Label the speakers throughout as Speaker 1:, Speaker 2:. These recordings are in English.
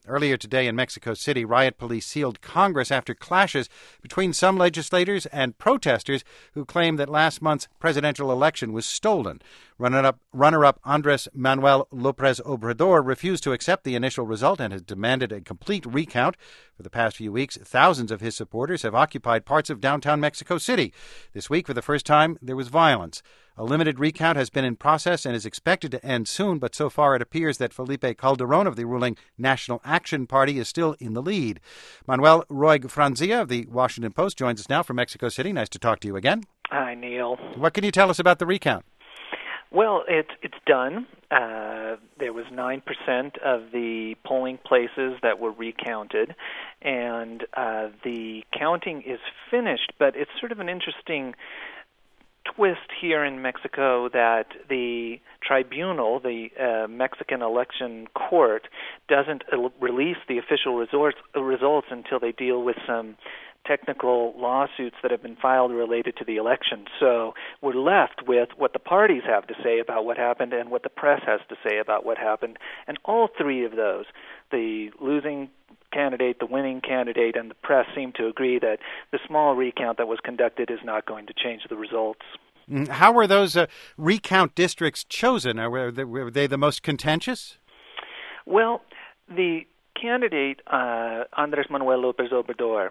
Speaker 1: Earlier today in Mexico City, riot police sealed Congress after clashes between some legislators and protesters who claim that last month's presidential election was stolen. Runner-up Andres Manuel López Obrador refused to accept the initial result and has demanded a complete recount. For the past few weeks, thousands of his supporters have occupied parts of downtown Mexico City. This week, for the first time, there was violence. A limited recount has been in process and is expected to end soon, but so far it appears that Felipe Calderón of the ruling National Action Party is still in the lead. Manuel Roig Franzia of the Washington Post joins us now from Mexico City. Nice to talk to you again.
Speaker 2: Hi, Neil.
Speaker 1: What can you tell us about the recount?
Speaker 2: Well, it's done. There was 9% of the polling places that were recounted, and the counting is finished, but it's sort of an interesting twist here in Mexico that the tribunal, the Mexican election court, doesn't release the official results until they deal with some technical lawsuits that have been filed related to the election. So we're left with what the parties have to say about what happened and what the press has to say about what happened. And all three of those, the losing candidate, the winning candidate, and the press seem to agree that the small recount that was conducted is not going to change the results.
Speaker 1: How were those recount districts chosen? Were they the most contentious?
Speaker 2: Well, the candidate, Andres Manuel López Obrador,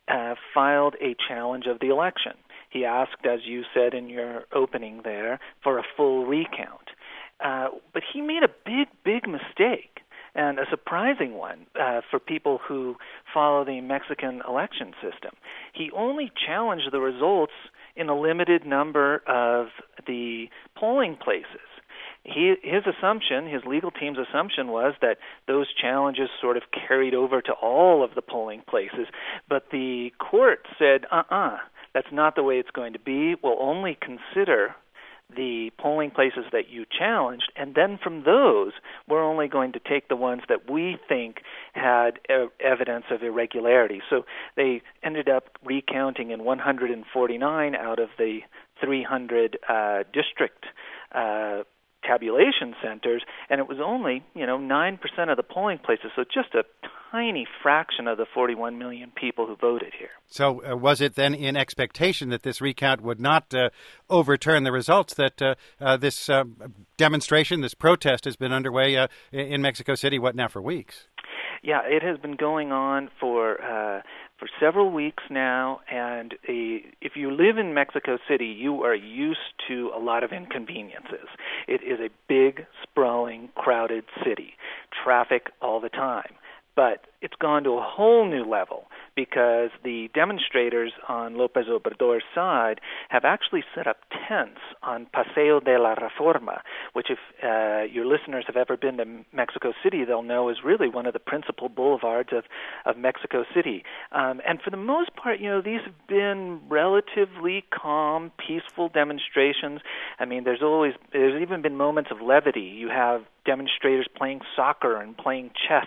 Speaker 2: filed a challenge of the election. He asked, as you said in your opening there, for a full recount. But he made a big mistake, and a surprising one for people who follow the Mexican election system. He only challenged the results in a limited number of the polling places. His assumption, his legal team's assumption, was that those challenges sort of carried over to all of the polling places, but the court said, that's not the way it's going to be. We'll only consider the polling places that you challenged, and then from those, we're only going to take the ones that we think had evidence of irregularity. So they ended up recounting in 149 out of the 300 district tabulation centers, and it was only 9% of the polling places, so just a tiny fraction of the 41 million people who voted here.
Speaker 1: So was it then in expectation that this recount would not overturn the results that this demonstration, this protest has been underway in Mexico City, for weeks?
Speaker 2: Yeah, it has been going on for several weeks now, and if you live in Mexico City, you are used to a lot of inconveniences. It is a big, sprawling, crowded city, traffic all the time. But it's gone to a whole new level because the demonstrators on López Obrador's side have actually set up tents on Paseo de la Reforma, which if your listeners have ever been to Mexico City, they'll know is really one of the principal boulevards of Mexico City. And for the most part, these have been relatively calm, peaceful demonstrations. I mean, there's even been moments of levity. You have demonstrators playing soccer and playing chess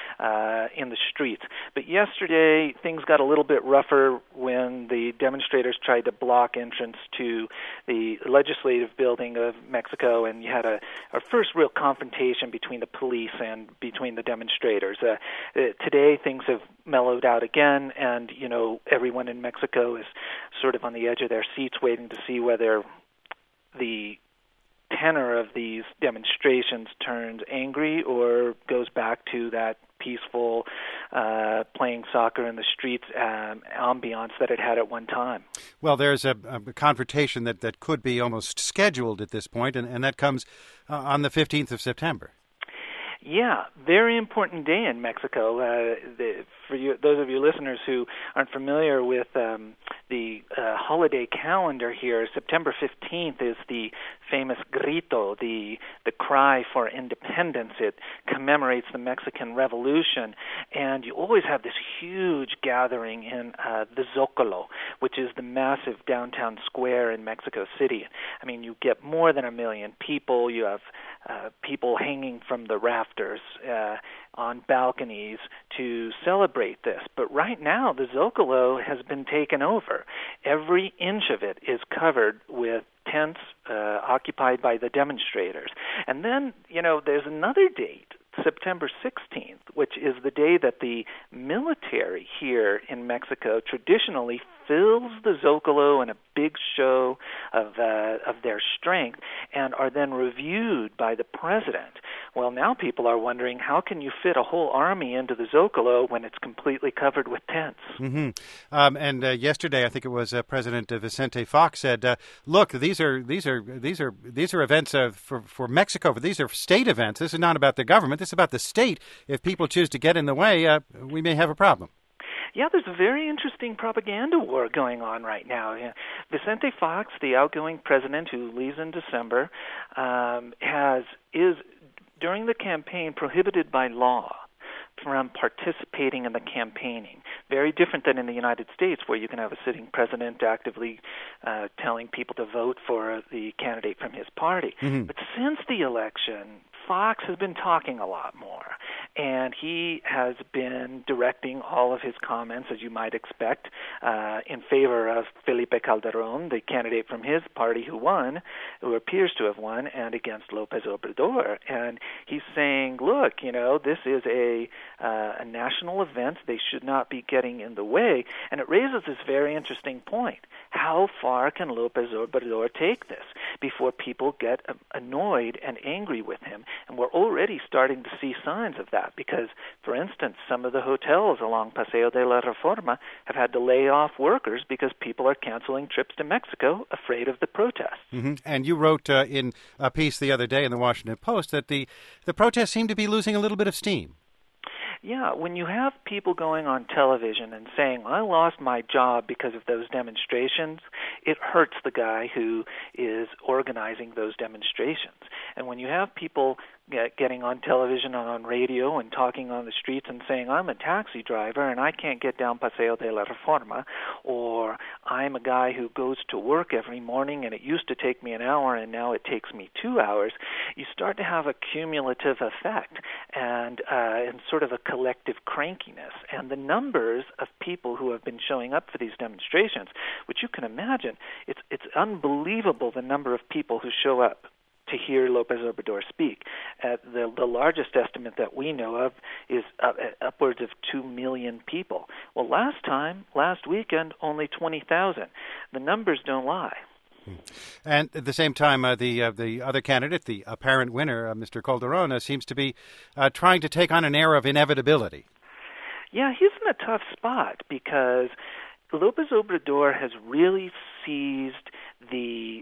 Speaker 2: in the streets. But yesterday, things got a little bit rougher when the demonstrators tried to block entrance to the legislative building of Mexico, and you had a first real confrontation between the police and between the demonstrators. Today, things have mellowed out again, and, everyone in Mexico is sort of on the edge of their seats waiting to see whether the tenor of these demonstrations turns angry or goes back to that peaceful playing soccer in the streets ambiance that it had at one time.
Speaker 1: Well, there's a confrontation that could be almost scheduled at this point, and that comes on the 15th of September.
Speaker 2: Yeah, very important day in Mexico. For those of your listeners who aren't familiar with the holiday calendar here, September 15th is the famous grito, the cry for independence. It commemorates the Mexican Revolution, and you always have this huge gathering in the Zócalo, which is the massive downtown square in Mexico City. I mean, you get more than 1 million people. You have people hanging from the rafters on balconies to celebrate this. But right now, the Zócalo has been taken over. Every inch of it is covered with tents occupied by the demonstrators. And then, there's another date September 16th, which is the day that the military here in Mexico traditionally fills the Zocalo in a big show of their strength and are then reviewed by the president. Well, now people are wondering, how can you fit a whole army into the Zocalo when it's completely covered with tents?
Speaker 1: Mm-hmm. And yesterday, I think it was President Vicente Fox said, "Look, these are events for Mexico. But these are state events. This is not about the government. This is about the state. If people choose to get in the way, we may have a problem."
Speaker 2: Yeah, there's a very interesting propaganda war going on right now. Vicente Fox, the outgoing president who leaves in December, is during the campaign prohibited by law from participating in the campaigning. Very different than in the United States, where you can have a sitting president actively telling people to vote for the candidate from his party. Mm-hmm. But since the election, Fox has been talking a lot more, and he has been directing all of his comments, as you might expect, in favor of Felipe Calderón, the candidate from his party who appears to have won, and against López Obrador. And he's saying, look, this is a national event. They should not be getting in the way. And it raises this very interesting point. How far can López Obrador take this before people get annoyed and angry with him? And we're already starting to see signs of that because, for instance, some of the hotels along Paseo de la Reforma have had to lay off workers because people are canceling trips to Mexico afraid of the protests.
Speaker 1: Mm-hmm. And you wrote in a piece the other day in the Washington Post that the protests seem to be losing a little bit of steam.
Speaker 2: Yeah, when you have people going on television and saying, I lost my job because of those demonstrations, it hurts the guy who is organizing those demonstrations. And when you have people getting on television and on radio and talking on the streets and saying, I'm a taxi driver and I can't get down Paseo de la Reforma, or I'm a guy who goes to work every morning and it used to take me an hour and now it takes me 2 hours, you start to have a cumulative effect and sort of a collective crankiness. And the numbers of people who have been showing up for these demonstrations, which you can imagine, it's unbelievable the number of people who show up to hear López Obrador speak. The largest estimate that we know of is upwards of 2 million people. Well, last weekend, only 20,000. The numbers don't lie.
Speaker 1: And at the same time, the other candidate, the apparent winner, Mr. Calderón, seems to be trying to take on an air of inevitability.
Speaker 2: Yeah, he's in a tough spot because López Obrador has really seized the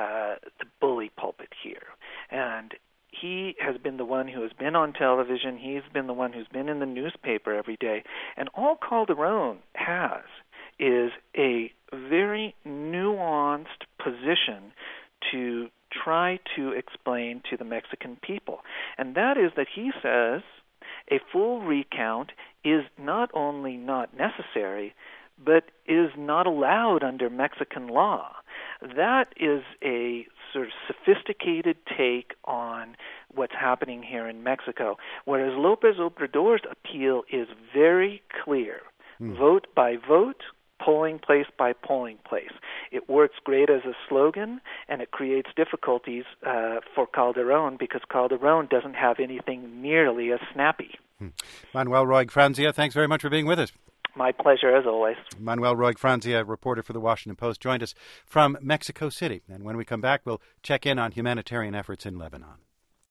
Speaker 2: bully pulpit here. And he has been the one who has been on television. He's been the one who's been in the newspaper every day. And all Calderón has is a very nuanced position to try to explain to the Mexican people. And that is that he says a full recount is not only not necessary, but is not allowed under Mexican law. That is a sort of sophisticated take on what's happening here in Mexico, whereas López Obrador's appeal is very clear. Vote by vote, polling place by polling place. It works great as a slogan, and it creates difficulties for Calderón because Calderón doesn't have anything nearly as snappy.
Speaker 1: Manuel Roig-Franzia, thanks very much for being with us.
Speaker 2: My pleasure, as always.
Speaker 1: Manuel Roig-Franzia, reporter for the Washington Post, joined us from Mexico City. And when we come back, we'll check in on humanitarian efforts in Lebanon.